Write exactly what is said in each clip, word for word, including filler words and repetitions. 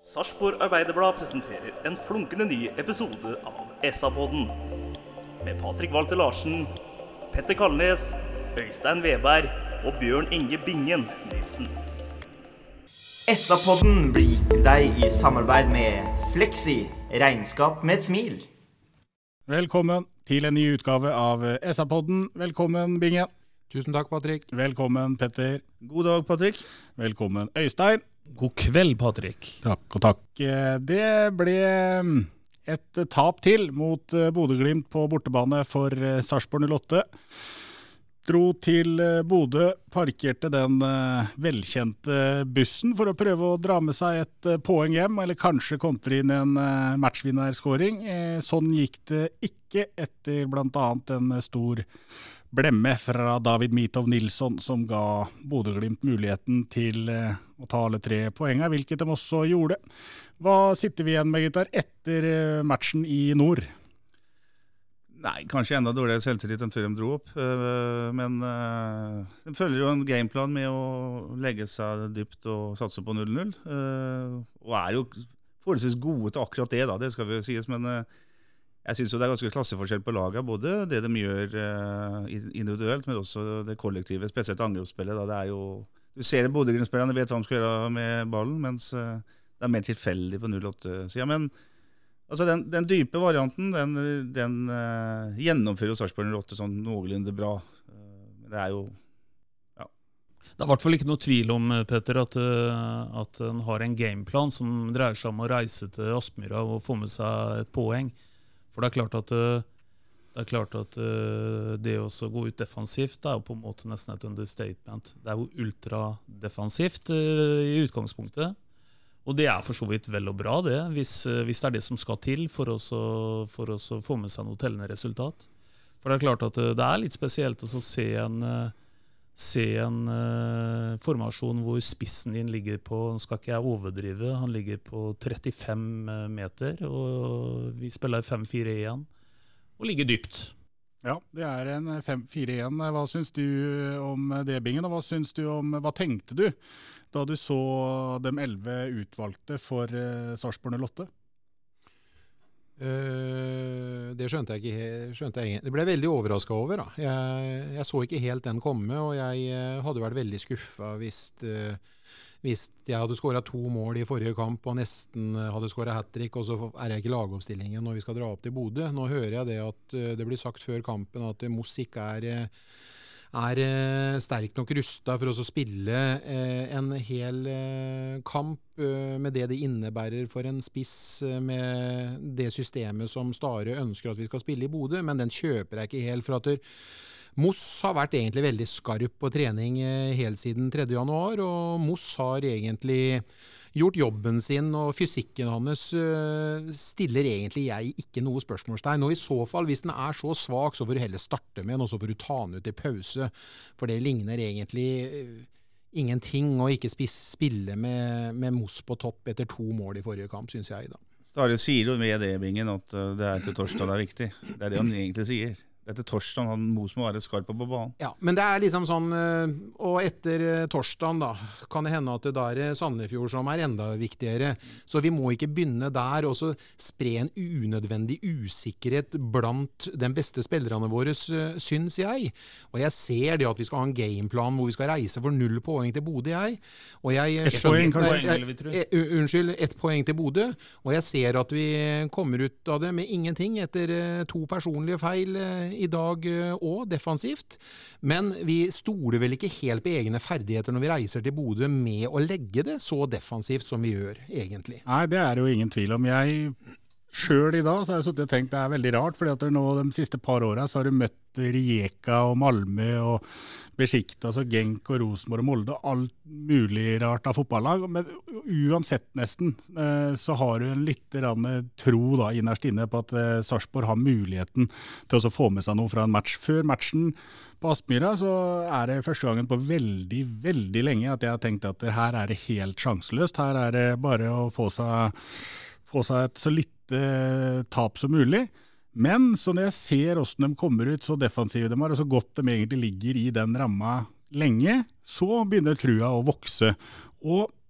Sarpsborg Arbeiderblad presenterer en flunkende ny episode av ESA-podden. Med Patrick Walter Larsen, Petter Kalnes, Øystein Weberg og Bjørn Inge Bingen Nilsen. ESA-podden blir gitt til deg i samarbeid med Flexi, regnskap med et smil. Velkommen til en ny utgave av ESA-podden. Velkommen, Binge. Tusen takk, Patrick. Velkommen, Petter. God dag, Patrick. Velkommen, Øystein. God kveld, Patrick. Takk og takk. Det ble et tap til mot Bodø-Glimt på bortebane for Sarpsborg null åtte. Dro til Bodø, parkerte den velkjente bussen for å prøve å dra med seg et poeng hjem, eller kanskje kontre inn en matchvinnerskåring. Sånn gikk det ikke etter blant annet en stor blemme fra David Mitov Nilsson, som ga Bodø-Glimt muligheten til å ta alle tre poengene, hvilket de også gjorde. Hva sitter vi igjen med, gutter, etter matchen i nord? Nei, kanskje enda dårligere selvtillit enn før de dro opp, men de følger jo en gameplan med å legge seg dypt og satse på null null, og er jo forholdsvis gode til akkurat det, da, det skal vi jo sies, men jeg synes jo det er ganske klasseforskjell på laget, både det de gjør individuelt, men også det kollektive, spesielt angrepsspillet. Da. Det er jo, du ser Bodø-Glimt-spillerne vet hva de skal gjøre med ballen, mens det er mer tilfeldig på null åtte-siden. Men altså, den, den dype varianten, den, den uh, gjennomfører Sarpsborg null åtte sånn noenlunde bra. Uh, det er jo, ja. Det er i hvert fall ikke noe tvil om, Petter, at, at den har en gameplan som dreier seg om å reise til Aspmyra og få med seg et poeng. For det er klart at det er klart at det å gå ut defensivt, det er jo på en måte nesten et understatement. Det er jo ultradefensivt i utgangspunktet, og det er for så vidt vel og bra det, hvis, hvis det er det som skal til for oss å, for oss å få med seg noe tellende resultat. For det er klart at det er litt spesielt å se en, se en uh, formasjon hvor spissen din ligger på, skal ikke jeg overdrive, han ligger på trettifem meter, og vi spiller fem fire en, og ligger dypt. Ja, det er en fem fire en. Hva synes du om det, Bingen, og hva synes du om, hva tenkte du da du så de elleve utvalgte for uh, Sarpsborg null åtte? Uh, det skjønte jeg ikke skjønte jeg, det ble jeg veldig overrasket over da. Jeg, jeg så ikke helt den komme, og jeg uh, hadde vært veldig skuffet hvis, uh, hvis jeg hadde skåret to mål i forrige kamp og nesten uh, hadde skåret hat-trick, og så er jeg ikke i lagoppstillingen når vi skal dra opp til Bodø. Nå hører jeg det at uh, det blir sagt før kampen at uh, Moss ikke er uh, er eh, sterkt nok rustet for å spille eh, en hel eh, kamp eh, med det det innebærer for en spiss eh, med det systemet som Stare ønsker at vi skal spille i Bodø, men den kjøper jeg ikke helt, for at der, Moss har vært egentlig veldig skarp på trening eh, helt siden tredje januar, og Moss har egentlig gjort jobben sin, og fysikken hans uh, stiller egentlig jeg ikke noe spørsmålstegn. Og i så fall, hvis den er så svak, så får du heller starte med den, og så får du ta den ut i pause. For det ligner egentlig uh, ingenting å ikke spille med, med Moss på topp etter to mål i forrige kamp, synes jeg da. Stare sier jo med det, Bingen, at det er til torsdag det er viktig. Det er det han egentlig sier. Etter torsdagen han Mos må være skarp på banen. Ja, men det er liksom sånn, og etter torsdagen da, kan det hende at det der er Sandefjord som er enda viktigere. Så vi må ikke begynne der og så spre en unødvendig usikkerhet blant de beste spillerne våre, syns jeg. Og jeg ser det at vi skal ha en gameplan hvor vi skal reise for null poeng til Bodø, jeg. Og jeg et poeng, nei, jeg, jeg, unnskyld, ett poeng til Bodø. Og jeg ser at vi kommer ut av det med ingenting etter to personlige feil i dag og defensivt, men vi stoler vel ikke helt på egne ferdigheter når vi reiser til Bodø med å legge det så defensivt som vi gjør egentlig. Nei, det er jo ingen tvil om. Jeg selv i dag så har jeg suttet og tenkt det er veldig rart, fordi at nå de siste par årene så har du møtt Rijeka og Malmö og Besiktas og Genk og Rosenborg og Molde og alt mulig rart av fotballag, men uansett nesten så har du en litt tro da innerst inne på at Sarpsborg har muligheten til å få med seg noe fra en match. Før matchen på Aspmyra så er det første gangen på veldig, veldig lenge at jeg har tenkt at her er det helt sjanseløst, her er det bare å få seg, få seg et så lite tap som mulig. Men så når jeg ser hvordan de kommer ut, så defensive de er, og så godt de egentlig ligger i den ramma lenge, så begynner trua å vokse. Og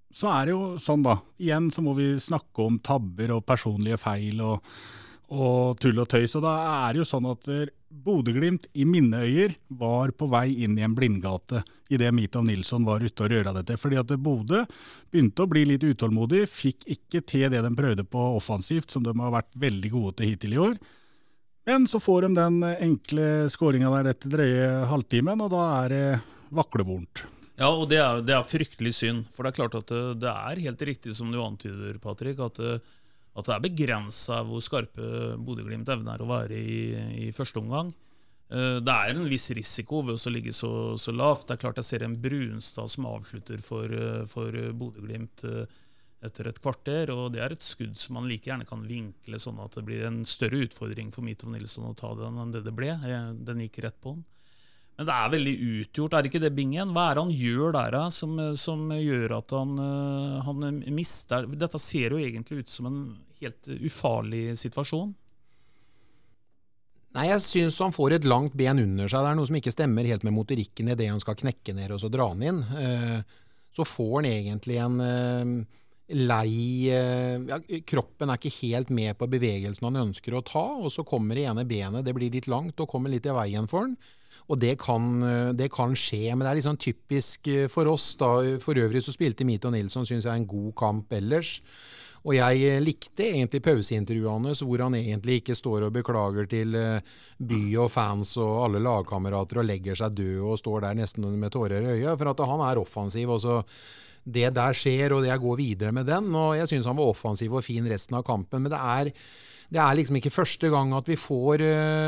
så er det jo sånn da, igjen så må vi snakke om tabber og personlige feil og, og tull og tøys, og da er det jo sånn at Bodø-Glimt i mine øyer var på vei inn i en blindgate i det Mitov Nilsson var ute og røra dette, fordi at Bodø begynte å bli litt utålmodig, fikk ikke til det de prøvde på offensivt, som de har vært veldig gode til hittil i år. Men så får de den enkle skåringen der etter drøye halvtimen, og da er det vaklevornt. Ja, og det er, det er fryktelig synd, for det er klart at det, det er helt riktig som du antyder, Patrick, at, at det er begrenset hvor skarpe Bodø-Glimt evner å være i, i første omgang. Det er en viss risiko ved å ligge så, så lavt. Det er klart jeg ser en Brunstad som avslutter for, for Bodø-Glimt etter et kvarter, og det er et skudd som man like gjerne kan vinkle sånn at det blir en større utfordring for Mitov Nilsson å ta den enn det det ble. Den gikk rett på den. Men det er veldig utgjort, er det ikke det, Bingen? Hva er det han gjør der da, som, som gjør at han, han mister? Dette ser jo egentlig ut som en helt ufarlig situasjon. Nei, jeg synes han får et langt ben under seg. Det er noe som ikke stemmer helt med motorikken i det han skal knekke ned og så dra han inn. Så får han egentlig en lei, ja, kroppen er ikke helt med på bevegelsen han ønsker å ta, og så kommer det ene benet, det blir litt langt og kommer litt i veien for han. Og det kan, det kan skje, men det er litt sånn typisk for oss da. For øvrig så spilte Mitov Nilsson, synes jeg, en god kamp ellers. Og jeg likte egentlig pauseintervjuene, hvor han egentlig ikke står og beklager til by og fans og alle lagkamerater og legger seg død og står der nesten med tårer i øyet, for at han er offensiv, og så det der skjer, og jeg går videre med den, og jeg synes han var offensiv og fin resten av kampen, men det er, det er liksom ikke første gang at vi får...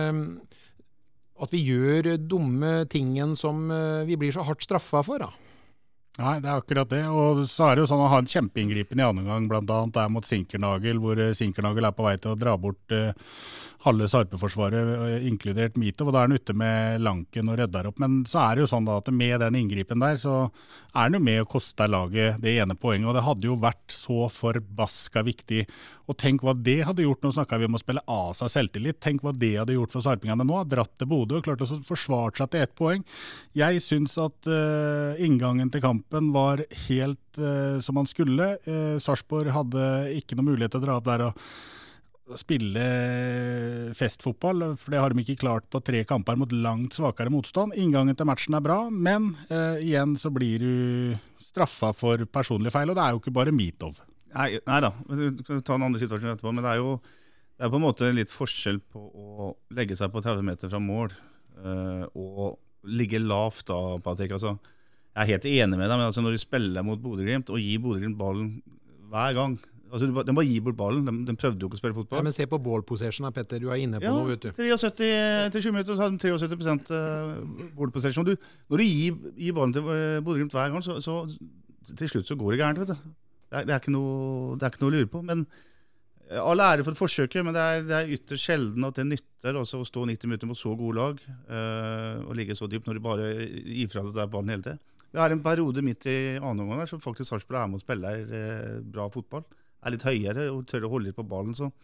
at vi gjør dumme tingen som vi blir så hardt straffet for, da. Nei, det er akkurat det, og så er det jo sånn å ha en kjempeinngripen i andre gang, blant annet der mot Sinkernagel, hvor Sinkernagel er på vei til å dra bort uh, halve Sarpe-forsvaret, uh, inkludert Mitov, og da er han ute med Lanken og redder opp, men så er det jo sånn da at med den inngripen der, så er han jo med å koste laget det ene poenget, og det hadde jo vært så forbaska viktig, og tenk hva det hadde gjort, nå snakket vi om å spille av seg selvtillit, tenk hva det hadde gjort for sarpingene nå, dratt til Bodø og klart å forsvart seg til ett poeng. Jeg synes at uh, inngangen til kampen var helt uh, som man skulle. Uh, Sarpsborg hadde ikke noen mulighet til å dra opp der og spille festfotball, for det har de ikke klart på tre kamper mot langt svakere motstand. Inngangen til matchen er bra, men uh, igjen så blir du straffa for personlige feil, og det er jo ikke bare Mitov. Nei, nei da, vi kan ta en annen situasjon etterpå, men det er jo det er på en måte litt forskjell på å legge seg på tretti meter fra mål uh, og ligge lavt da, Patrick, altså. Jeg er helt enig med deg, men altså når du spiller mot Bodø-Glimt og gir Bodø-Glimt ballen hver gang, altså de bare gir bort ballen, de, de prøvde jo ikke å spille fotball. Ja, men se på ball possession da, Petter, du er inne på ja, noe, vet du. sytti til tjue minutter så hadde de syttini prosent ball possession. Du, når du gir, gir ballen til Bodø-Glimt hver gang, så, så til slutt så går det gærent, vet du. Det er, det er ikke noe, det er ikke noe å lure på, men all ære for et forsøk, men det er, det er ytterst sjelden at det nytter også å stå nitti minutter mot så god lag uh, og ligge så dypt når du bare gir fra deg der ballen hele tiden. Det er en periode midt i annen omgang der, så faktisk Sarpsborg er med å spille eh, bra fotball. Er litt høyere og tør å holde litt på ballen, så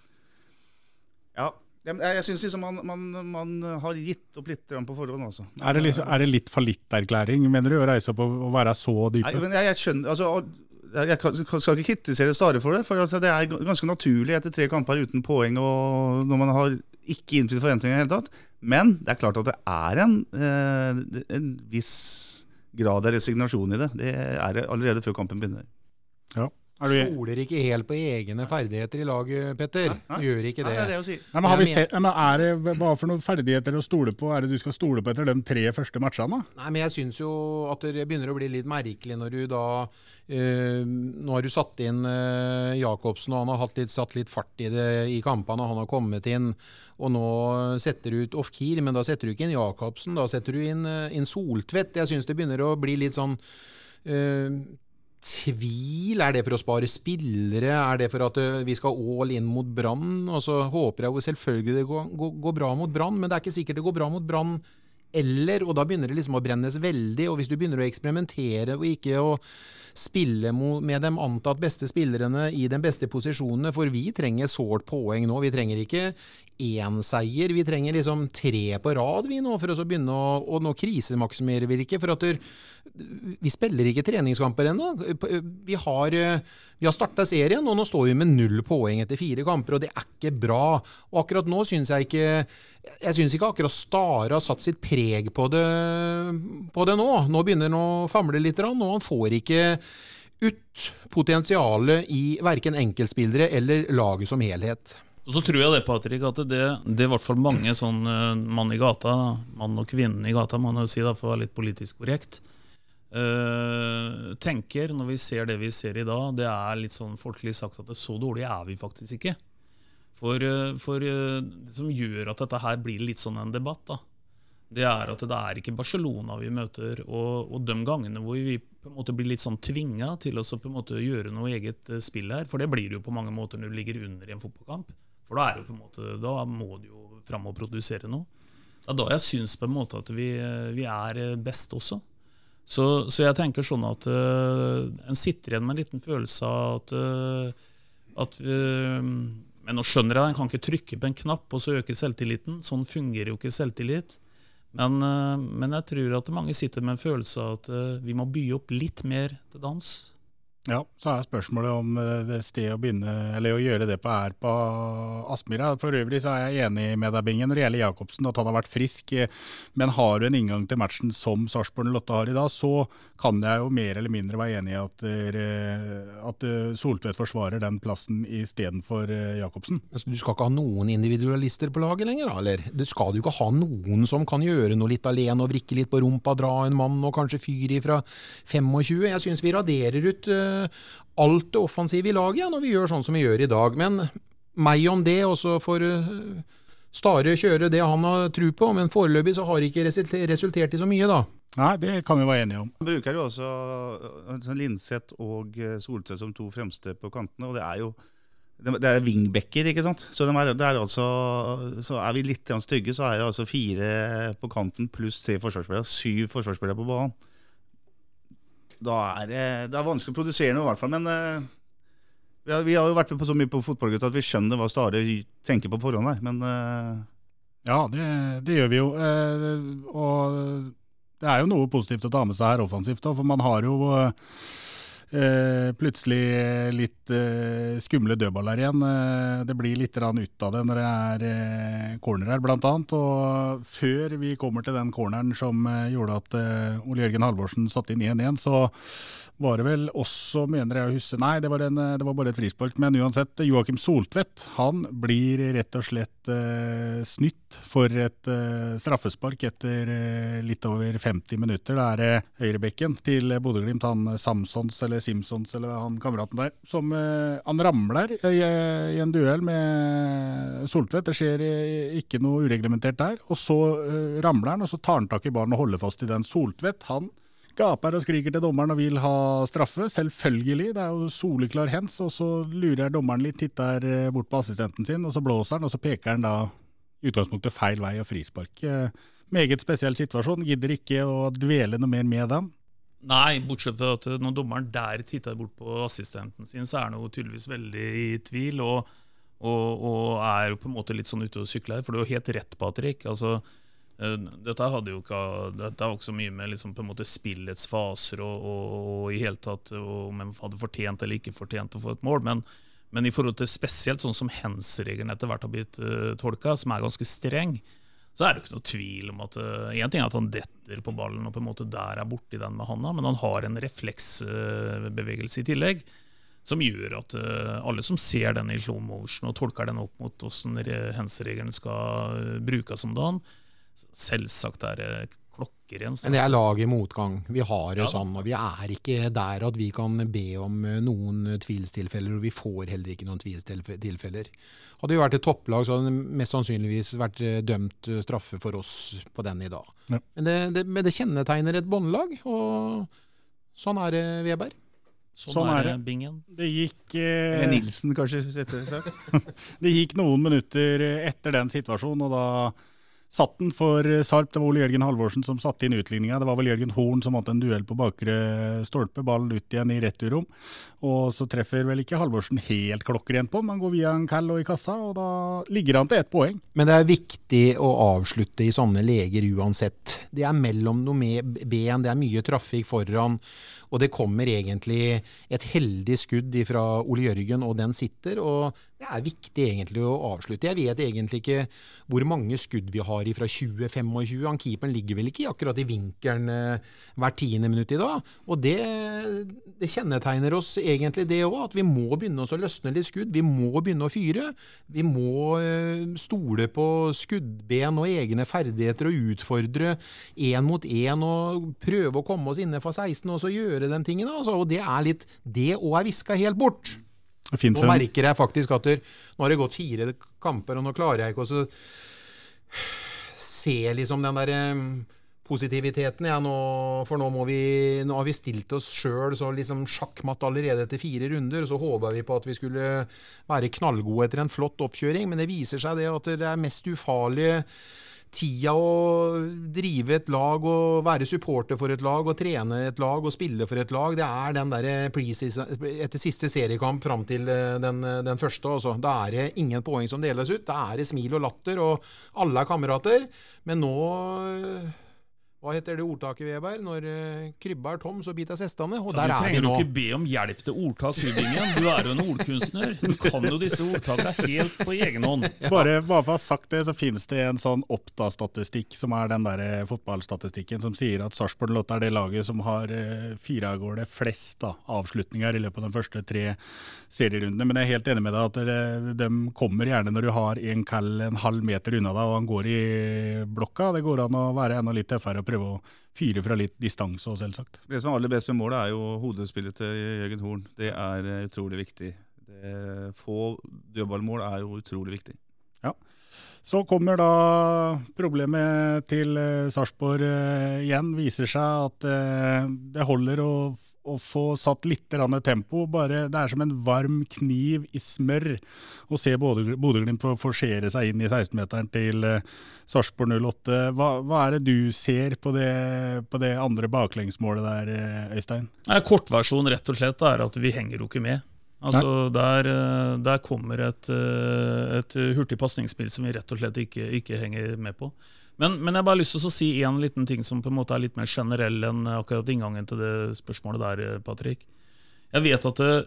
ja, jeg, jeg synes liksom man, man, man har gitt opp litt på forhånd, altså. Er det, liksom, er det litt fallitterklæring, mener du, å reise opp og, og være så dype? Nei, men jeg, jeg skjønner, altså jeg skal ikke kritisere Stare for det, for altså, det er ganske naturlig etter tre kamper uten poeng, og når man har ikke innfridd forventninger i hele tatt, men det er klart at det er en, eh, en viss grad av resignasjon i det. Det er det allerede før kampen begynner. Ja. Du stoler ikke helt på egne ferdigheter i laget, Petter. Nei, nei. Gjør ikke det. Nei, det er det å si. Nei, men har vi sett, men er det hva for noen ferdigheter å stole på? Er det du skal stole på etter de tre første matchene? Nei, men jeg synes jo at det begynner å bli litt merkelig når du da eh, nå har du satt inn eh, Jakobsen, og han har hatt litt, satt litt fart i det i kampene, han har kommet inn, og nå setter du ut Off-Kiel, men da setter du ikke inn Jakobsen, da setter du inn, inn Soltvedt. Jeg synes det begynner å bli litt sånn eh, tvil. Er det for å spare spillere? Er det for at uh, vi skal all inn mot Brann? Og så håper jeg jo selvfølgelig det går, går, går bra mot Brann, men det er ikke sikkert det går bra mot Brann eller, og da begynner det liksom å brennes veldig, og hvis du begynner å eksperimentere og ikke å spille med de antatt beste spillerne i de beste posisjonene, for vi trenger sårt poeng nå, vi trenger ikke én seier. Vi trenger liksom tre på rad vi nå, for å begynne å, og nå krisemaksimerer vi ikke, for at der, vi spiller ikke treningskamper ennå. Vi har, vi har startet serien, og nå står vi med null poeng etter fire kamper, og det er ikke bra. Og akkurat nå synes jeg ikke, jeg synes ikke akkurat Stare har satt sitt preg på det, på det nå. Nå begynner han å famle litt, og han får ikke ut potensialet i hverken enkeltspillere eller laget som helhet. Og så tror jeg det, Patrick, at det, det er i hvert fall mange sånn mann i gata, mann og kvinnen i gata, må jeg si da, for å være litt politisk korrekt, uh, tenker når vi ser det vi ser i dag, det er litt sånn folkelig sagt at det så dårlig er vi faktisk ikke. For, for det som gjør at dette her blir litt sånn en debatt da, det er at det er ikke Barcelona vi møter, og, og de gangene hvor vi på en måte blir litt sånn tvinget til å på en måte gjøre noe eget spill her, for det blir det jo på mange måter når du ligger under i en fotballkamp, for da, er det på en måte, da må du jo frem og produsere noe. Det er da jeg synes på en måte at vi, vi er best også. Så, så jeg tenker sånn at uh, en sitter igjen med en liten følelse av at, uh, at uh, men nå skjønner jeg, en kan ikke trykke på en knapp og så øke selvtilliten, sånn fungerer jo ikke selvtillit. Men, men jeg tror at mange sitter med en følelse av at vi må by opp litt mer til dans. Ja, så er spørsmålet om det sted å begynne, eller å gjøre det på er på Aspmyra. For øvrig så er jeg enig med deg, Bingen, når det gjelder Jakobsen, at han har vært frisk. Men har du en inngang til matchen som Sarpsborg Lotte har i dag, så kan jeg jo mer eller mindre være enig i at, at Soltvedt forsvarer den plassen i stedet for Jakobsen. Du skal ikke ha noen individualister på laget lenger, da, eller? Du skal jo ikke ha noen som kan gjøre noe litt alene og vrikke litt på rumpa, dra en mann og kanskje fyre fra tjuefem. Jeg synes vi raderer ut alt det offensive i laget, ja, når vi gjør sånn som vi gjør i dag. Men meg om det, og så får Stare kjøre det han har tro på, men foreløpig så har det ikke resultert i så mye da. Nei, det kan vi være enige om. Man bruker jo også Lindseth og Soltvedt som to fremste på kantene, og det er jo det er wingbacker, ikke sant? Så, de er, det er altså, så er vi litt stygge, så er det altså fire på kanten pluss tre forsvarsspillere, syv forsvarsspillere på banen. Da er det, det er vanskelig å produsere noe i hvert fall, men uh, vi, har, vi har jo vært med på så mye på fotballgutt at vi skjønner hva Stare tenker på forhånd her, men uh... Ja, det, det gjør vi jo, uh, og det er jo noe positivt å ta med seg her offensivt da, for man har jo uh, plutselig litt uh, skumle dødballer igjen. Uh, det blir litt rann ut av det når det er uh, corner her blant annet, og før vi kommer til den corneren som uh, gjorde at uh, Ole Jørgen Halvorsen satte inn én én, så var det vel også, mener jeg å huske, nei, det var, en, det var bare et frispark, men uansett, Joakim Soltvedt, han blir rett og slett uh, snytt for et uh, straffespark etter uh, litt over femti minutter. Det er uh, høyrebekken til Bodø Glimt, han Samsons eller Simpsons eller han kameraten der, som uh, han ramler i, i en duell med Soltvedt. Det skjer uh, ikke noe ureglementert der, og så uh, ramler han, og så tar han tak i ballen og holder fast i den. Soltvedt, han gaper og skriker til dommeren og vil ha straffe, selvfølgelig, det er jo soleklar hens, og så lurer dommeren litt, titter bort på assistenten sin, og så blåser han, og så peker han da utgangspunktet feil vei og frispark. Meget spesiell situasjon, gidder ikke å dvele noe mer med den. Nei, bortsett fra at når dommeren der titter bort på assistenten sin, så er han jo tydeligvis veldig i tvil, og, og, og er jo på en måte litt sånn ute og sykler, for det er jo helt rett, Patrick, altså dette hadde jo ikke dette var også mye med liksom på en måte spillets faser og, og, og i hele tatt om man hadde fortjent eller ikke fortjent å få et mål, men, men i forhold til spesielt sånn som hens-regelen etter hvert har blitt uh, tolket, som er ganske streng, så er det jo ikke noe tvil om at uh, en ting er at han detter på ballen og på en måte der er borti den med handa, men han har en refleksbevegelse uh, i tillegg som gjør at uh, alle som ser den i slow motion og tolker den opp mot hvordan hens-regelen skal uh, brukes som dagen, selvsagt er det klokker igjen. Men det er lag i motgang. Vi har det ja, sånn, og vi er ikke der at vi kan be om noen tvilstilfeller, og vi får heller ikke noen tvilstilfeller. Hadde vi vært et topplag, så hadde det mest sannsynligvis vært dømt straffe for oss på den i dag. Ja. Men, det, det, men det kjennetegner et båndlag, og sånn er det, Weber. Sånn, sånn er det, Bingen. Det gikk eh, Nilsen, kanskje, rett og slett. Det gikk noen minutter etter den situasjonen, og da satt den for Sarp. Det var Ole Jørgen Halvorsen som satte inn utligninga. Det var vel Jørgen Horn som hadde en duell på bakre stolpe, ballen ut igjen i returrom. Og så treffer vel ikke Halvorsen helt klokkerent på, man går via en kall og i kassa, og da ligger han til ett poeng. Men det er viktig å avslutte i sånne leger uansett. Det er mellom noe med ben, det er mye trafikk foran, og det kommer egentlig et heldig skudd fra Ole Jørgen, og den sitter, og det er viktig egentlig å avslutte. Jeg vet egentlig ikke hvor mange skudd vi har fra tjue til tjuefem. Han keeperen ligger vel ikke akkurat i vinkelen eh, hver tiende minutt i dag, og det, det kjennetegner oss egentlig det også, at vi må begynne oss å løsne litt skudd, vi må begynne å fyre, vi må eh, stole på skuddben og egne ferdigheter og utfordre en mot en og prøve å komme oss innenfor seksten og så gjøre den tingen, altså. Og det er litt, det også er visket helt bort. Nå merker jeg faktisk at det, nå har det gått fire kamper, og nå klarer jeg ikke å se liksom den der um, positiviteten, ja, nå, for nå, må vi, nå har vi stilt oss selv så liksom sjakkmatt allerede etter fire runder, og så håper vi på at vi skulle være knallgode etter en flott oppkjøring, men det viser seg det at det er mest ufarlige tida å drive et lag og være supporter for et lag og trene et lag og spille for et lag, det er den der etter siste seriekamp frem til den, den første, altså. Da er det ingen poeng som deles ut, da er det smil og latter og alle er kamerater, men nå hva heter det ordtaket, Weber? Når uh, krybba er tom, så biter sestene, og ja, der er vi nå. Du trenger jo ikke be om hjelp til ordtak, Krybbingen. Du er jo en ordkunstner. Du kan jo disse ordtakene helt på egen hånd. Ja. Bare, bare for å ha sagt det, så finnes det en sånn Opta-statistikk, som er den der fotballstatistikken, som sier at Sarpsborg Lotte er det laget som har uh, fire av gårde flest da, avslutninger i løpet av de første tre serierundene. Men jeg er helt enig med deg at det, de kommer gjerne når du har en kall en halv meter unna deg, og han går i blokka. Det går an å være enda litt tøffere prøve å fyre fra litt distanse og selvsagt. Det som er aller best med målet er jo hodespillet til Jørgen Horn. Det er utrolig viktig. Det, få dødballmål er jo utrolig viktig. Ja. Så kommer da problemet til Sarpsborg igjen. Viser seg at det holder å å få satt litt tempo, bare det er som en varm kniv i smør å se Bodø-Glimt forsere seg inn i seksten-meteren til Sarpsborg null åtte. Hva, hva er det du ser på det, på det andre baklengsmålet der, Øystein? Nei, kortversjon rett og slett er at vi henger jo ikke med. Altså der, der kommer et, et hurtig passningsspill som vi rett og slett ikke, ikke henger med på. Men, men jeg har bare lyst til å si en liten ting som på en måte er litt mer generell enn akkurat inngangen til det spørsmålet der, Patrick. Jeg vet at det,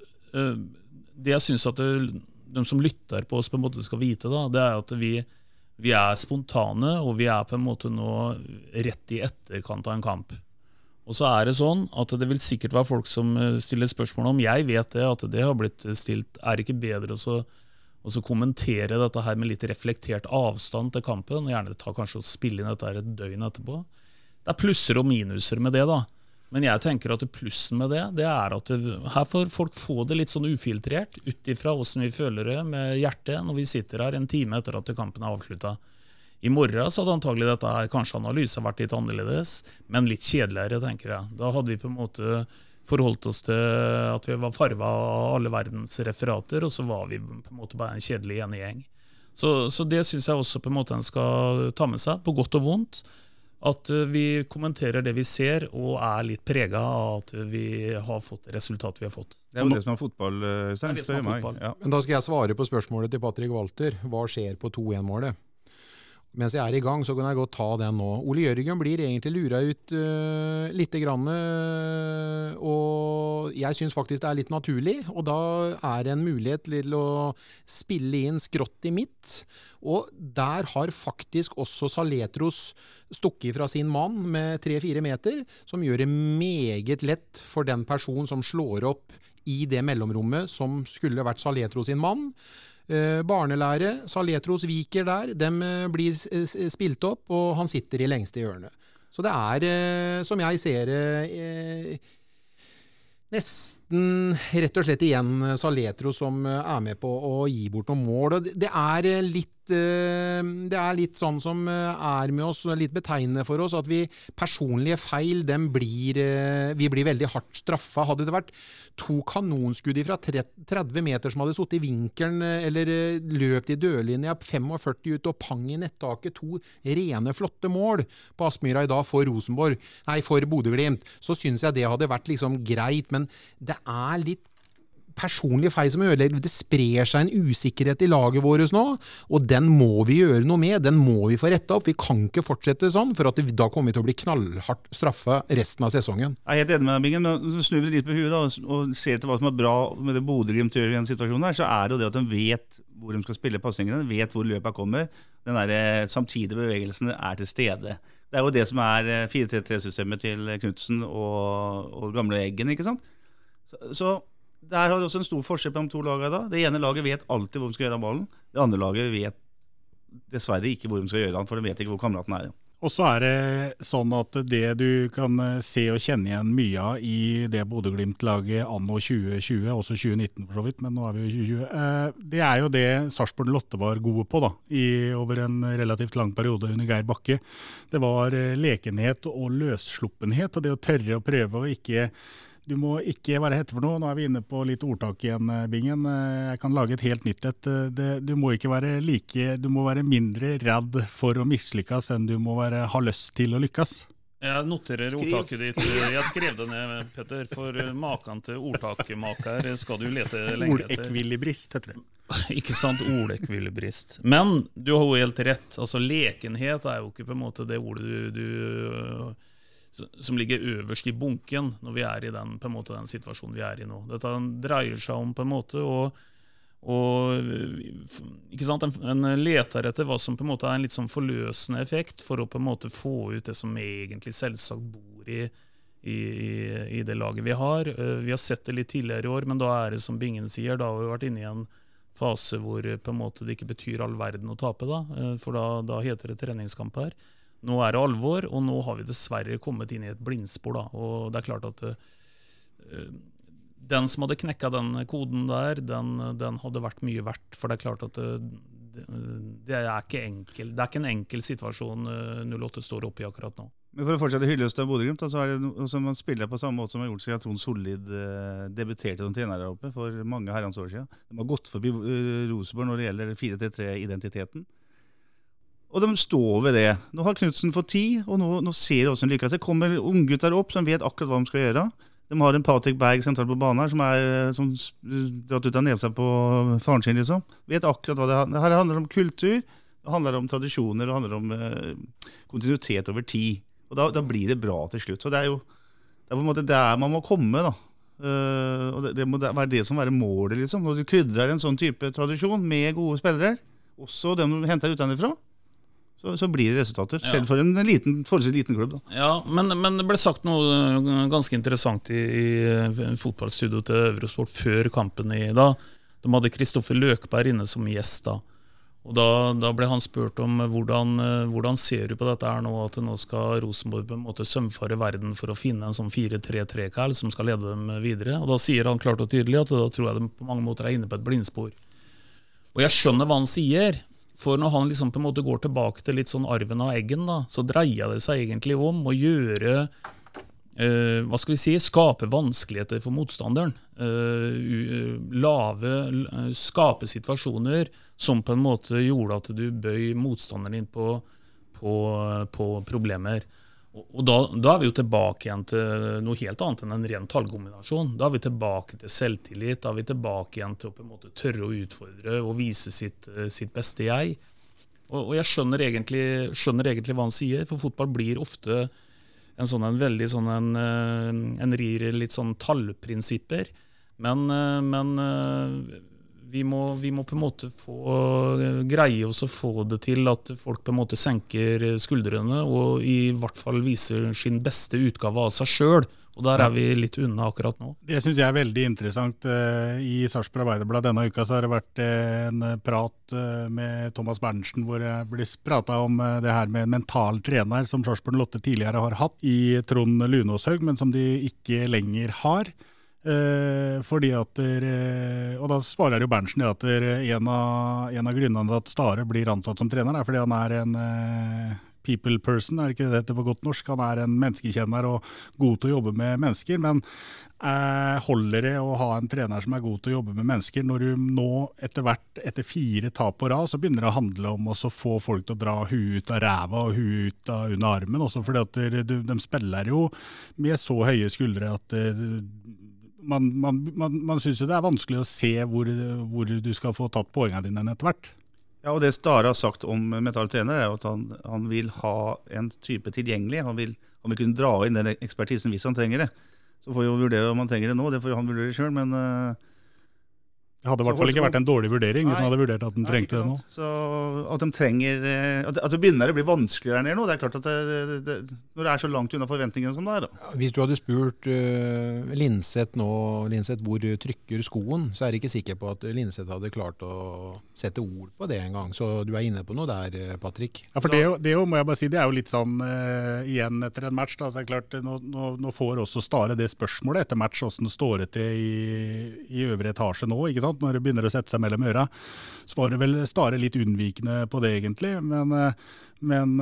det jeg synes at det, de som lytter på oss på en måte skal vite da, det er at vi, vi er spontane, og vi er på en måte nå rett i etterkant av en kamp. Og så er det sånn at det vil sikkert være folk som stiller spørsmål om jeg vet det, at det har blitt stilt, er det ikke bedre å så og så kommentere dette her med litt reflektert avstand til kampen, og gjerne ta kanskje å spille inn dette her et døgn etterpå. Det er plusser og minuser med det da, men jeg tenker at plussen med det, det er at det, her får folk få det litt sånn ufiltrert, utifra hvordan vi føler det med hjertet, når vi sitter her en time etter at kampen er avsluttet. I morgen så hadde antagelig dette her, kanskje analyse vært litt annerledes, men litt kjedeligere, tenker jeg. Da hadde vi på en måte forholdt oss til at vi var farvet av alle verdens referater, og så var vi på en måte bare en kjedelig enig gjeng. Så, så det synes jeg også på en måte en skal ta med seg, på godt og vondt, at vi kommenterer det vi ser, og er litt preget av at vi har fått det resultatet vi har fått. Det er jo det som er fotball, Øystein. Det er det som er fotball. Ja. Men da skal jeg svare på spørsmålet til Patrick Walter. Hva skjer på to en-målet? Mens jeg er i gang, så kan jeg godt ta den nå. Ole Jørgen blir egentlig luret ut uh, litt grann, uh, og jeg synes faktisk det er litt naturlig, og da er det en mulighet til å spille inn skrått i midt, og der har faktisk også Saletros stukket fra sin mann med tre-fire meter, som gjør det meget lett for den person som slår opp i det mellomrommet som skulle vært Saletros sin mann. Eh, barnelære, Saletros viker der, dem eh, blir spilt opp, og han sitter i lengste hjørnet. Så det er, eh, som jeg ser det, eh, nesten nesten rett og slett igjen Saletro som er med på å gi bort noen mål. Og det er litt, det er litt sånn som er med oss, litt betegnende for oss, at vi personlige feil, den blir, vi blir veldig hardt straffa. Hadde det vært to kanonskudd fra tretti meter som hadde suttet i vinkelen, eller løpt i dørlinja førtifem ut og pang i nettaket, to rene flotte mål på Aspmyra i dag for Rosenborg, nei, for Bodø-Glimt, så synes jeg det hadde vært liksom greit, men det er litt personlige feil som ødelegger. Det sprer seg en usikkerhet i laget vårt nå, og den må vi gjøre noe med, den må vi få rettet opp. Vi kan ikke fortsette sånn, for at det, da kommer vi til å bli knallhardt straffet resten av sesongen. Jeg er helt enig med deg, Bingen, men snur vi litt på huet da, og ser til hva som er bra med det Bodø-Glimt gjør i en situasjon her, så er det jo det at de vet hvor de skal spille passningene, vet hvor løpet kommer, den der samtidige bevegelsen er til stede. Det er jo det som er fire tre tre-systemet til Knudsen og, og gamle Eggen, ikke sant? Så, så der har det også en stor forskjell på de to lagene da. Det ene laget vet alltid hvor de skal gjøre av ballen. Det andre laget vet dessverre ikke hvor de skal gjøre den, for de vet ikke hvor kameraten er. Og så er det sånn at det du kan se og kjenne igjen mye av i det Bodø-Glimt-laget anno tjue tjue, også tjue nitten for så vidt, men nå er vi jo tjue tjue, det er jo det Sarpsborg Lotte var gode på da, i, over en relativt lang periode under Geir Bakke. Det var lekenhet og løssluppenhet, og det å tørre å prøve og ikke... Du må ikke være hette for noe. Nå er vi inne på litt ordtak igjen, Bingen. Jeg kan lage et helt nytt et. Det, du må ikke være like, du må være mindre redd for å mislykkes enn du må være, ha lyst til å lykkes. Jeg noterer ordtaket ditt. Jeg skrev det ned, Petter, for maken til ordtakmaker skal du lete lenge etter. Ordekvilibrist, heter det. Ikke sant, ordekvilibrist. Men du har jo helt rett. Altså, lekenhet er jo ikke på en måte det ordet du... du som ligger øverst i bunken når vi er i den, på en måte, den situasjonen vi er i nå. Dette dreier seg om på en måte og, og ikke sant, en, en leter etter hva som på en måte er en litt sånn forløsende effekt for å på en måte få ut det som egentlig selvsagt bor i, i, i det laget vi har. Vi har sett det litt tidligere i år, men da er det som Bingen sier, da har vi vært inne i en fase hvor på en måte det ikke betyr all verden å tape da, for da, da heter det treningskamp her. Nå er det alvor, og nå har vi dessverre kommet inn i et blindspor da, og det er klart at uh, den som hadde knekket den koden der, den, den hadde vært mye verdt, for det er klart at uh, det, det, er ikke enkel, det er ikke en enkel situasjon uh, null åtte står oppe i akkurat nå. Men for å fortsette hyllest av Bodø-Glimt, så er det no, som man spiller på samme måte som man har gjort siden Trond Solid uh, debuterte som trener der oppe for mange herrens år siden. De har gått forbi uh, Rosenborg når det gjelder fire tre tre-identiteten. Og de står ved det. Nå har Knudsen fått tid, og nå, nå ser det også en lykkes. Det kommer unggutter opp som vet akkurat hva de skal gjøre. De har en Patrick Berg sentralt på banen her, som er som dratt ut av nesa på faren sin, liksom. Vet akkurat hva det handler om. Her handler det om kultur, det handler om tradisjoner, det handler om eh, kontinuitet over tid. Og da, da blir det bra til slutt. Så det er jo det er på en måte der man må komme, da. Uh, og det, det må være det som være målet, liksom. Når du krydrer en sånn type tradisjon med gode spillere, også dem du henter utenfra, Så, så blir det resultater, selv for en liten, forholdsvis liten klubb. Da. Ja, men, men det ble sagt noe ganske interessant i, i fotballstudio til Eurosport før kampen i dag. De hadde Kristoffer Løkberg inne som gjest da. Og da, da ble han spurt om hvordan, hvordan ser du på dette her nå, at nå skal Rosenborg på en måte sømfare verden for å finne en sånn fire tre tre-kall som skal lede dem videre. Og da sier han klart og tydelig at da tror jeg de på mange måter er inne på et blindspor. Og jeg skjønner hva han sier, for når han liksom på en måte går tilbake til litt sånn arven av Eggen da, så dreier det seg egentlig om å gjøre, eh, hva skal vi si, skape vanskeligheter for motstanderen. Eh, lave, skape situasjoner som på en måte gjorde at du bøy motstanderen inn på, på, på problemer. Og, og da, da er vi jo tilbake igjen til noe helt annet enn en ren tallkombinasjon. Da er vi tilbake til selvtillit, da er vi tilbake igjen til å på en måte tørre å utfordre og vise sitt, sitt beste jeg. Og, og jeg skjønner egentlig, skjønner egentlig hva han sier, for fotball blir ofte en sånn en veldig sånn en, en rir litt sånn tallprinsipper, men, men vi må, vi må på en måte få greie oss å få det til at folk på en måte senker skuldrene og i hvert fall viser sin beste utgave av seg selv. Og der er vi litt unna akkurat nå. Det synes jeg er veldig interessant. I Sarpsborg Arbeiderblad denne uka så har det vært en prat med Thomas Berntsen hvor det blir pratet om det her med en mental trener som Sarpsborg Lotte tidligere har hatt i Trond Lunåshaug, men som de ikke lenger har. Eh, fordi at der, eh, og da svarer jo Berntsen det at der, en, av, en av grunnene til at Stare blir ansatt som trener er fordi han er en eh, people person, er ikke det dette på godt norsk? Han er en menneskekjenner og god til å jobbe med mennesker, men eh, holder det å ha en trener som er god til å jobbe med mennesker når du nå etter hvert, etter fire tap på rad, så begynner det å handle om å få folk til å dra huet ut av ræva og huet ut av under armen, også fordi at de, de spiller jo med så høye skuldre at Man, man, man, man synes jo det er vanskelig å se hvor, hvor du skal få tatt poengene dine etter hvert. Ja, og det Stare har sagt om Metall trener er at han, han vil ha en type tilgjengelig. Han vil, han vil kunne dra inn den ekspertisen hvis han trenger det. Så får vi jo vurdere om han trenger det nå, det får han vurdere selv, men... Uh, det hadde i hvert fall ikke vært en dårlig vurdering hvis han hadde vurdert at de trengte det nå. Så at de trenger, at, at det begynner å bli vanskeligere her nede nå, det er klart at det, det, når det er så langt unna forventningene som det er da. Ja, hvis du hadde spurt uh, Linseth nå, Linseth, hvor trykker skoen, så er jeg ikke sikker på at Linseth hadde klart å sette ord på det en gang. Så du er inne på noe der, Patrick. Ja, for det, det må jeg bare si, det er jo litt sånn uh, igjen etter en match da, så er det klart, nå, nå, nå får også Stare det spørsmålet etter match, hvordan det står det til i, i øvre etasje nå, ikke sant? Når det begynner å sette seg mellom øra, så var det vel Stare litt unnvikende på det egentlig, men, men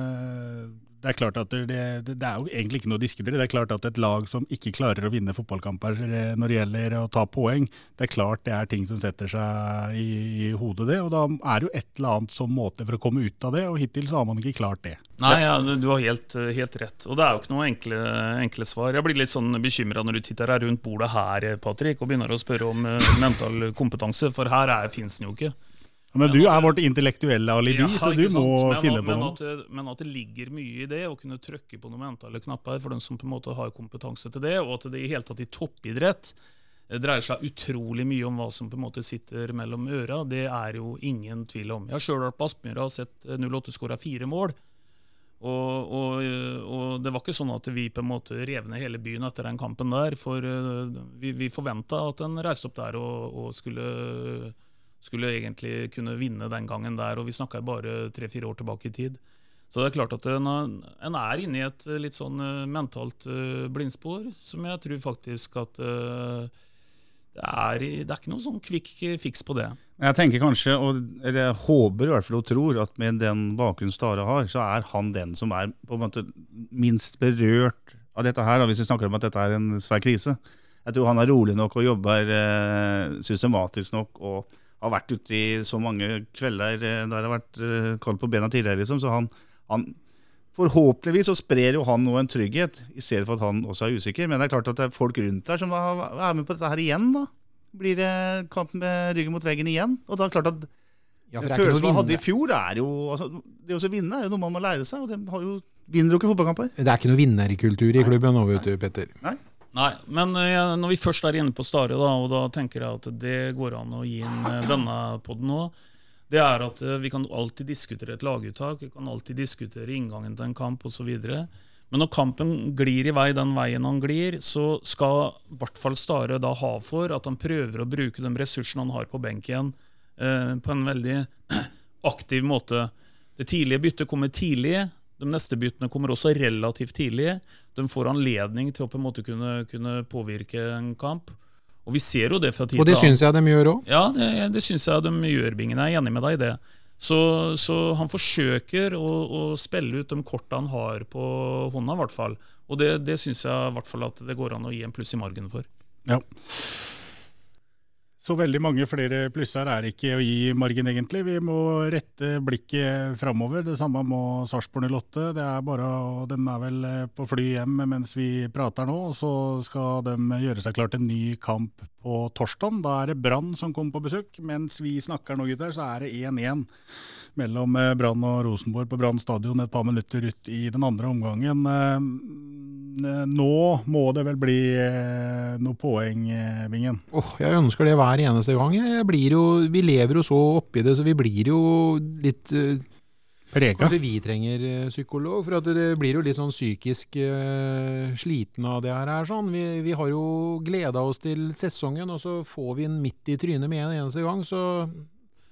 det er klart at det, det, det er jo egentlig ikke noe å diskutere. Det er klart at et lag som ikke klarer å vinne fotballkamper når det gjelder å ta poeng, det er klart det er ting som setter seg i, i hodet det, og da er det jo et eller annet som måte for å komme ut av det, og hittil så har man ikke klart det. Nei, ja, du har helt, helt rett, og det er jo ikke noe enkle, enkle svar. Jeg blir litt sånn bekymret når du titter her rundt bordet her, Patrick, og begynner å spørre om uh, mental kompetanse, for her er, finnes den jo ikke. Men, men du er vårt intellektuelle alibi, ja, så du må men, finne på men noe. At, men at det ligger mye i det, å kunne trykke på noen mentale knapper for dem som på en måte har kompetanse til det, og at det i hele tatt i toppidrett dreier seg utrolig mye om hva som på en måte sitter mellom øra, det er jo ingen tvil om. Jeg har selv vært på Aspmyra og sett null åtte skåret fire mål, og, og, og det var ikke sånn at vi på en måte rev ned hele byen etter den kampen der, for vi, vi forventet at den reiste opp der og, og skulle... skulle egentlig kunne vinne den gangen der, og vi snakket bare tre-fire år tilbake i tid. Så det er klart at en, en er inne i et litt sånn mentalt uh, blindspor, som jeg tror faktisk at uh, det, er, det er ikke noen sånn kvikk fiks på det. Jeg tenker kanskje, og, eller jeg håper i hvert fall og tror, at med den bakgrunn Stare har, så er han den som er på en måte minst berørt av dette her, da, hvis vi snakker om at dette er en svær krise. Jeg tror han er rolig nok og jobber uh, systematisk nok, og har vært ute i så mange kvelder der det har vært uh, kaldt på bena tidligere, liksom. Så han, han forhåpentligvis så sprer jo han nå en trygghet, i stedet for at han også er usikker. Men det er klart at det er folk rundt der som er med på dette her igjen, da. Blir det kamp med ryggen mot veggen igjen? Og da er det klart at ja, den følelsen man hadde i fjor er jo, altså, det å vinne er jo noe man må lære seg, og de har jo, vinner jo ikke fotballkamper. Det er ikke noe vinnerkultur i klubben nå, vet du, Petter. Nei. Nei, men uh, når vi først er inne på Stare da, og da tenker jeg at det går an å gi inn uh, denne podden nå, det er at uh, vi kan alltid diskutere et laguttak, vi kan alltid diskutere inngangen til en kamp og så videre, men når kampen glir i vei den veien han glir, så skal i hvert fall Stare da ha for at han prøver å bruke de ressursene han har på benken uh, på en veldig aktiv måte. Det tidlige byttet kommer tidlig, de neste byttene kommer også relativt tidlig. De får anledning til å på en måte kunne, kunne påvirke en kamp. Og vi ser jo det fra tid til annen. Og det synes jeg de gjør også. Ja, det, det synes jeg de gjør, Bingen. Jeg er enig med deg i det. Så, så han forsøker å, å spille ut de kortene han har på hånda, i hvert fall. Og det, det synes jeg i hvert fall at det går an å gi en pluss i margen for. Ja. Så veldig mange flere plusser er ikke å gi margin egentlig. Vi må rette blikket fremover. Det samme må Sarpsborg null åtte. Det er bare, de er vel på fly hjem mens vi prater nå, og så skal de gjøre seg klart en ny kamp på torsdag. Da er det Brann som kommer på besøk. Mens vi snakker nå, gutter, så er det én én mellom Brann og Rosenborg på Brann stadion et par minutter ut i den andre omgangen. Nå må det vel bli noe poeng, Bingen? Oh, jeg ønsker det hver eneste gang. Jeg blir jo, vi lever jo så oppi det, så vi blir jo litt uh, Prega. Kanskje vi trenger uh, psykolog, for at det blir jo litt sånn psykisk uh, sliten av det her. Sånn. Vi, vi har jo gledet oss til sesongen, og så får vi den midt i trynet med en eneste gang, så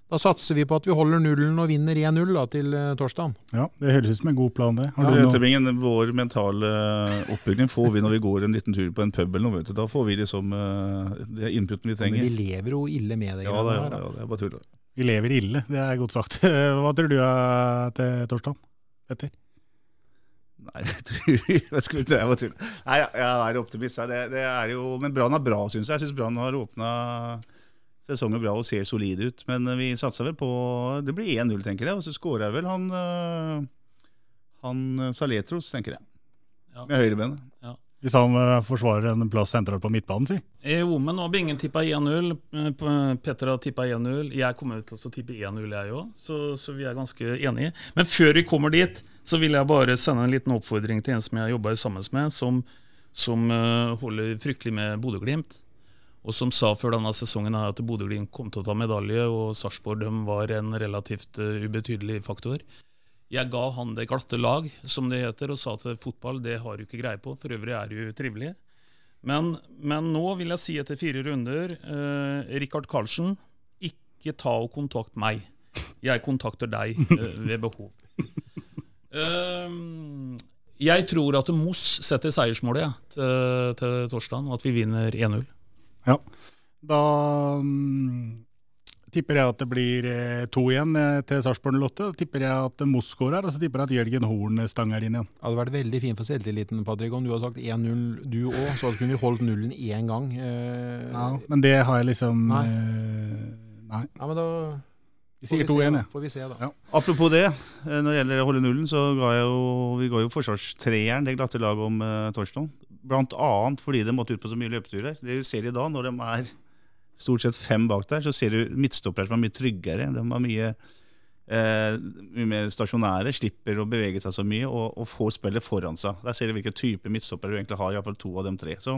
Da satser vi på at vi holder nullen og vinner en null da, til uh, torsdagen. Ja, det høres ut som en god plan det. Har Ja, du noe- Tøbbingen, vår mentale oppbygging får vi når vi går en liten tur på en pub eller noe, vet du. Da får vi liksom uh, det inputen vi Men trenger. vi lever jo ille med det. Ja, greiene det, her, ja, da. ja, det er bare tull. Vi lever ille, det er godt sagt. Hva tror du er til torsdag, Petter? Nei, jeg tror jeg skal ikke det, jeg bare tull. Nei, jeg, jeg er optimist. Det, det er jo, men Brann er bra, synes jeg. Jeg synes Brann har åpnet sesongen bra og ser solid ut. Men vi satser vel på, det blir en null, tenker jeg. Og så skårer vel han, øh, han Saletros, tenker jeg. Ja. Med høyrebenet. Ja. Hvis han eh, forsvarer en plass sentralt på midtbanen, si. Jo, men nå har Bingen tippet en null. Eh, P- Petter har tippet en null. Jeg kommer til å tippe en null, jeg også. Så, så vi er ganske enige. Men før vi kommer dit, så vil jeg bare sende en liten oppfordring til en som jeg jobber sammen med, som, som eh, holder fryktelig med Bodø-Glimt. Og som sa før denne sesongen her at Bodø-Glimt kom til å ta medalje, og Sarpsborg de var en relativt uh, ubetydelig faktor. Jeg ga han det glatte lag, som det heter, og sa at fotball, det har du ikke greie på. For øvrig er det jo trivelig. Men, men nå vil jeg si etter fire runder, uh, Rikard Karlsen, ikke ta og kontakt meg. Jeg kontakter deg uh, ved behov. Uh, jeg tror at Moss setter seiersmålet ja, til, til torsdagen, og at vi vinner en null. Ja, da mm, tipper jeg at det blir eh, to igjen eh, til Sarpsborg Lotte. Da tipper jeg at Moss skårer, og så tipper jeg at Jørgen Horn stanger inn igjen. Det hadde vært veldig fint for selvtilliten, Patrick, om du hadde sagt en null du også, så hadde vi holdt nullen en gang. Eh, Ja, men det har jeg liksom Nei. eh, Nei, ja, men da vi får sier vi to se, igjen, da. jeg. Får vi se da. Ja. Apropos det, eh, når det gjelder å holde nullen, så ga jeg jo, vi ga jo forsvarstreeren, det glatte laget om uh, torsdagen. Blant annet fordi de måtte ut på så mye løpeturer. Det vi ser i dag, når de er stort sett fem bak der, så ser du midtstoppere som er mye tryggere. De er mye, eh, mye mer stasjonære, slipper å bevege seg så mye, og, og får spillet foran seg. Der ser du hvilke type midtstoppere du egentlig har, i hvert fall to av dem tre. Så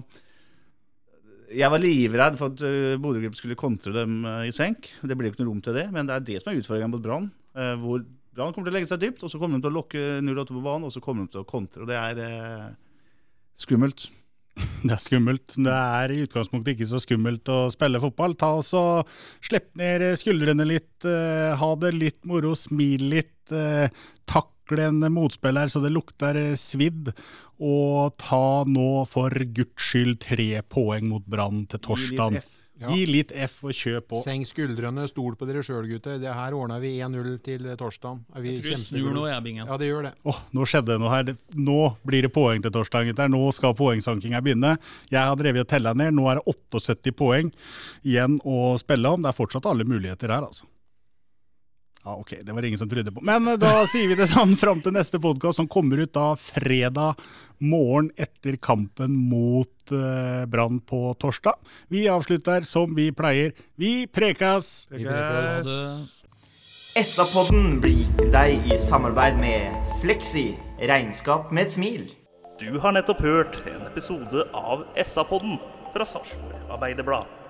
jeg var livredd for at uh, Bodø-Glimt skulle kontre dem uh, i senk. Det ble jo ikke noe rom til det, men det er det som er utfordringen mot Brann. Uh, hvor Brann kommer til å legge seg dypt, og så kommer de til å lokke null åtte på banen, og så kommer de til å kontre. Og det er uh, skummelt. Det er skummelt. Det er i utgangspunktet ikke så skummelt å spille fotball. Ta oss og slipp ned skuldrene litt, eh, ha det litt moro, smil litt, eh, takle en motspiller så det lukter eh, svidd, og ta nå for Guds skyld tre poeng mot Brann til torsdagen. Ja. Gi litt F og kjøp på. Senk skuldrene, stol på dere selv, gutter. Det her ordner vi en null til torsdagen. Er vi Jeg tror jeg kjempeglade? snur nå, jeg, Bingen. Ja, det gjør det. Åh, nå skjedde det noe her. Det- Nå blir det poeng til torsdagen, gutter. Nå skal poengsankinga begynne. Jeg har drevet og tella ned. Nå er det syttiåtte poeng igjen å spille om. Det er fortsatt alle muligheter her, altså. Ja, ok, det var ingen som trodde på. Men eh, da sier vi det sånn frem til neste podcast som kommer ut da fredag morgen etter kampen mot eh, Brann på torsdag. Vi avslutter som vi pleier. Vi prekas! Vi prekes. Ha det. S A-podden blir gitt til deg i samarbeid med Fleksi, regnskap med et smil. Du har nettopp hørt en episode av S A-podden fra Sarpsborg Arbeiderblad.